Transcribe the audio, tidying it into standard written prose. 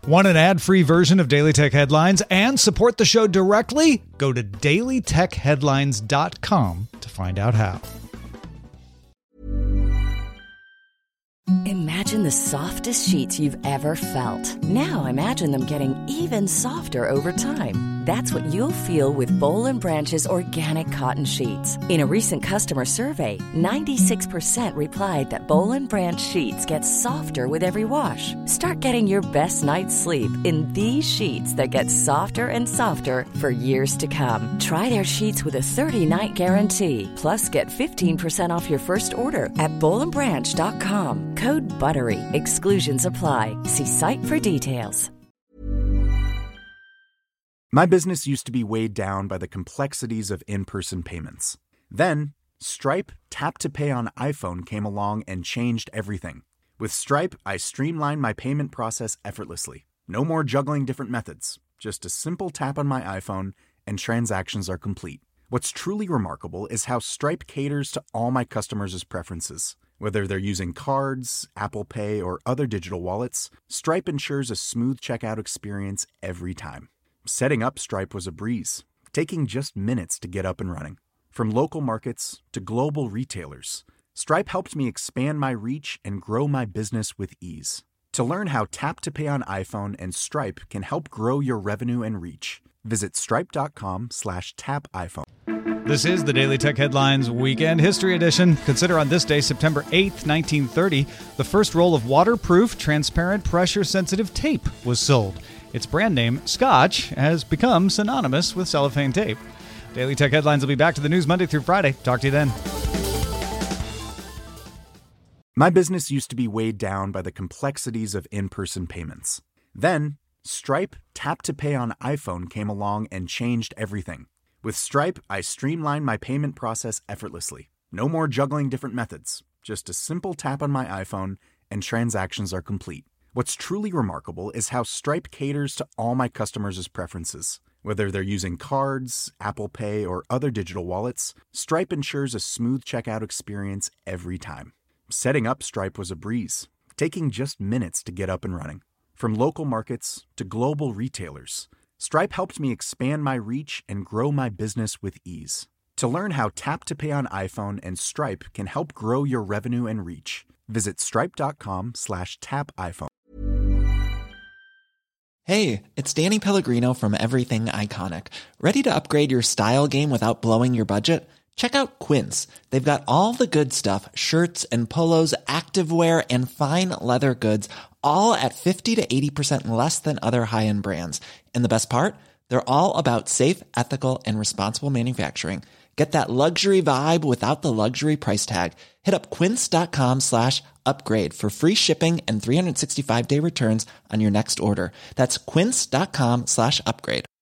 Want an ad-free version of Daily Tech Headlines and support the show directly? Go to dailytechheadlines.com to find out how. Imagine the softest sheets you've ever felt. Now imagine them getting even softer over time. That's what you'll feel with Boll & Branch's organic cotton sheets. In a recent customer survey, 96% replied that Boll & Branch sheets get softer with every wash. Start getting your best night's sleep in these sheets that get softer and softer for years to come. Try their sheets with a 30-night guarantee. Plus, get 15% off your first order at bollandbranch.com. Code BUTTERY. Exclusions apply. See site for details. My business used to be weighed down by the complexities of in-person payments. Then, Stripe Tap to Pay on iPhone came along and changed everything. With Stripe, I streamlined my payment process effortlessly. No more juggling different methods. Just a simple tap on my iPhone and transactions are complete. What's truly remarkable is how Stripe caters to all my customers' preferences. Whether they're using cards, Apple Pay, or other digital wallets, Stripe ensures a smooth checkout experience every time. Setting up Stripe was a breeze, taking just minutes to get up and running. From local markets to global retailers, Stripe helped me expand my reach and grow my business with ease. To learn how Tap to Pay on iPhone and Stripe can help grow your revenue and reach, visit stripe.com/tapiphone. This is the Daily Tech Headlines Weekend History Edition. Consider on this day, September 8th, 1930, the first roll of waterproof, transparent, pressure-sensitive tape was sold. Its brand name, Scotch, has become synonymous with cellophane tape. Daily Tech Headlines will be back to the news Monday through Friday. Talk to you then. My business used to be weighed down by the complexities of in-person payments. Then, Stripe Tap to Pay on iPhone came along and changed everything. With Stripe, I streamlined my payment process effortlessly. No more juggling different methods. Just a simple tap on my iPhone and transactions are complete. What's truly remarkable is how Stripe caters to all my customers' preferences. Whether they're using cards, Apple Pay, or other digital wallets, Stripe ensures a smooth checkout experience every time. Setting up Stripe was a breeze, taking just minutes to get up and running. From local markets to global retailers, Stripe helped me expand my reach and grow my business with ease. To learn how Tap to Pay on iPhone and Stripe can help grow your revenue and reach, visit stripe.com/tapiphone. Hey, it's Danny Pellegrino from Everything Iconic. Ready to upgrade your style game without blowing your budget? Check out Quince. They've got all the good stuff, shirts and polos, activewear, and fine leather goods, all at 50 to 80% less than other high-end brands. And the best part? They're all about safe, ethical, and responsible manufacturing. Get that luxury vibe without the luxury price tag. Hit up quince.com/upgrade for free shipping and 365-day returns on your next order. That's quince.com/upgrade.